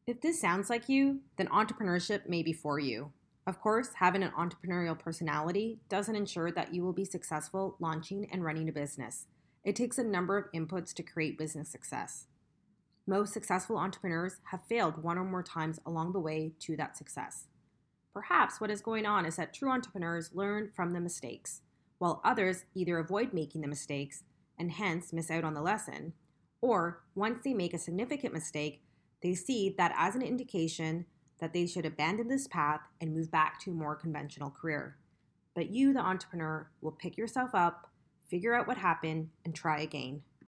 If this sounds like you, then entrepreneurship may be for you. Of course, having an entrepreneurial personality doesn't ensure that you will be successful launching and running a business. It takes a number of inputs to create business success. Most successful entrepreneurs have failed one or more times along the way to that success. Perhaps what is going on is that true entrepreneurs learn from the mistakes, while others either avoid making the mistakes and hence miss out on the lesson, or once they make a significant mistake, they see that as an indication that they should abandon this path and move back to a more conventional career. But you, the entrepreneur, will pick yourself up, figure out what happened, and try again.